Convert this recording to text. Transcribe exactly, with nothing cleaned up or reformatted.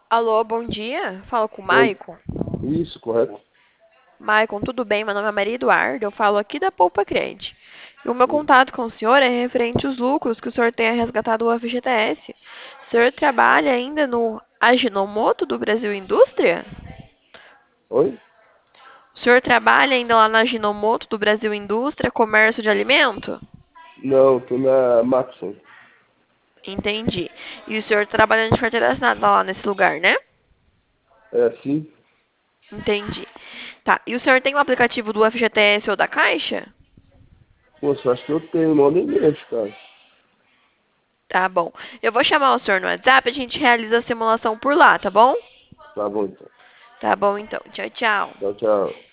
Alô, bom dia. Falo com o Oi, Maicon. isso, correto? Maicon, tudo bem? Meu nome é Maria Eduardo. Eu falo aqui da Poupa Cred. E o meu Hum. contato com o senhor é referente aos lucros que o senhor tenha resgatado do F G T S. O senhor trabalha ainda no Ajinomoto do Brasil Indústria? Oi? O senhor trabalha ainda lá na Ajinomoto do Brasil Indústria, Comércio de Alimento? Não, tô na Maxon. Entendi. E o senhor trabalhando de carteira assinada lá nesse lugar, né? É, sim. Entendi. Tá. E o senhor tem o aplicativo do F G T S ou da Caixa? Moço, acho que eu tenho, mal nem mexo, cara. Tá bom. Eu vou chamar o senhor no WhatsApp, a gente realiza a simulação por lá, tá bom? Tá bom, então. Tá bom, então. Tchau, tchau. Tchau, tchau.